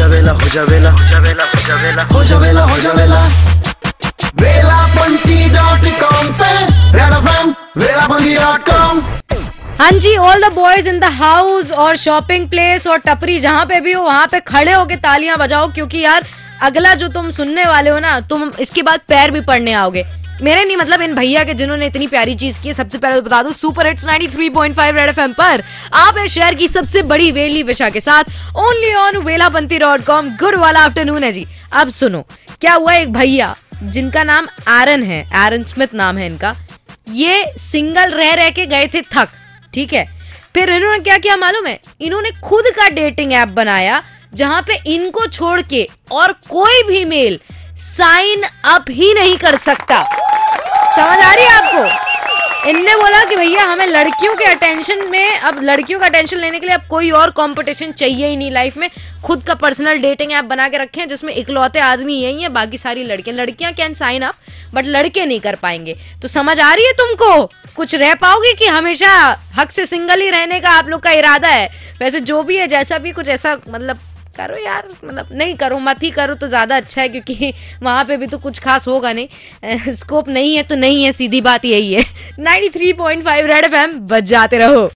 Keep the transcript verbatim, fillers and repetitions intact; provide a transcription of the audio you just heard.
जावेला हो जावेला हो जावेला हो जावेला हो जावेला हो जावेला वेलाबंती डॉट कॉम पे red FM Velabanti dot com. हाँ जी, all the boys in the house और शॉपिंग प्लेस और टपरी जहाँ पे भी हो वहाँ पे खड़े होके तालियां बजाओ, क्योंकि यार अगला जो तुम सुनने वाले हो ना, तुम इसके बाद पैर भी पड़ने आओगे। मेरे नहीं, मतलब इन भैया के जिन्होंने इतनी प्यारी चीज की है। सबसे पहले तो बता दूं, सुपर हिट्स तिरानवे पॉइंट पाँच रेड एफएम पर आप है शहर की सबसे बड़ी वेली विशा के साथ only on Velabanti dot com. Good वाला आफ्टरनून है जी। अब सुनो क्या हुआ। एक भैया जिनका नाम एरन है, एरन स्मिथ नाम है इनका, ये सिंगल रह रह के गए थे थक, ठीक है। फिर इन्होंने क्या किया मालूम है, इन्होंने खुद का डेटिंग ऐप बनाया जहां पे इनको छोड़ के और कोई भी मेल साइन अप ही नहीं कर सकता। समझ आ रही है आपको? इनने बोला कि भैया हमें लड़कियों के अटेंशन में, अब लड़कियों का अटेंशन लेने के लिए अब कोई और कंपटीशन चाहिए ही नहीं लाइफ में। खुद का पर्सनल डेटिंग ऐप बना के रखे हैं जिसमें इकलौते आदमी यही है, बाकी सारी लड़कियां लड़कियां कैन साइन अप बट लड़के नहीं कर पाएंगे। तो समझ आ रही है तुमको? कुछ रह पाओगे कि हमेशा हक से सिंगल ही रहने का आप लोग का इरादा है? वैसे जो भी है, जैसा भी, कुछ ऐसा मतलब करो यार, मतलब नहीं करो, मत ही करो तो ज्यादा अच्छा है, क्योंकि वहां पे भी तो कुछ खास होगा नहीं। स्कोप नहीं है तो नहीं है, सीधी बात यही है। तिरानवे पॉइंट पाँच रेड एफएम बजाते रहो।